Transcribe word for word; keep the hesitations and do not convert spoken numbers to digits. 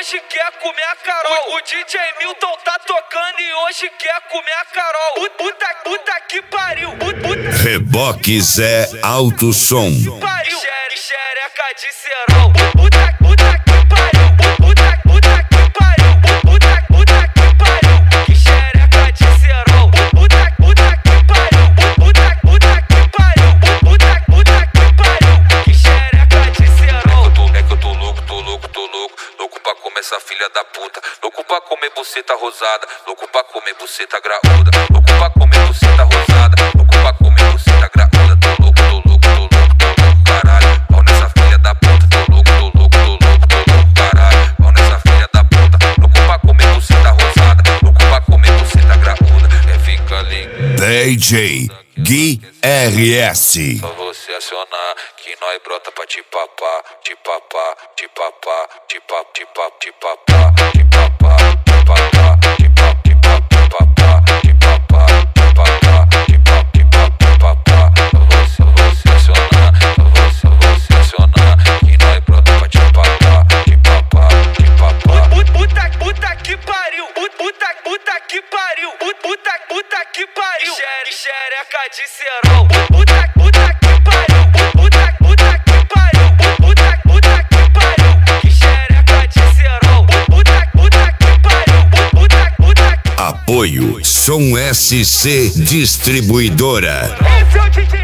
hoje quer comer a Carol. O, o D J Milton tá tocando e hoje quer comer a Carol. Puta, puta que pariu. Puta, puta. Reboque Zé Alto Som. Pariu. Xere, xereca de cerol. Puta, puta que pariu. Puta, puta que pariu. Puta, puta que pariu. Que xereca de cerol. Puta, puta que pariu. Puta, puta que pariu. Puta, puta que pariu. Que xereca de cerol. É que eu tô louco, tô louco, tô louco. Louco pra comer essa filha da puta. Louco pra comer buceta rosada. Louco pra comer buceta graúda. Louco pra comer buceta rosada. Louco pra comer buceta graúda. Tô louco, tô louco, tô louco, tô louco, caralho. Pau nessa filha da puta. Tô louco, tô louco, tô louco, tô louco, caralho. Pau nessa filha da puta. Louco pra comer buceta rosada. Louco pra comer buceta graúda. É fica lindo. D J Gui R S. Só você acionar que nós brota pra te papar, te papar, te papar, te papar, te papar, te papar, te papar, te papar, te papar, te papar, te papar, te papar, te papar, te papar, te papar. Só você, você acionar, só você, você acionar que nós brota pra te papar, te papar, te papar. Puta, puta que pariu. Puta, puta que pariu. Puta, puta que pariu. Xere, xereca de cerol. Puta, puta que pariu. Puta, puta que pariu. Puta, puta que pariu. Que xereca de cerol. Puta, puta que pariu. Puta, puta que Apoio Som S C Distribuidora. Esse é o D J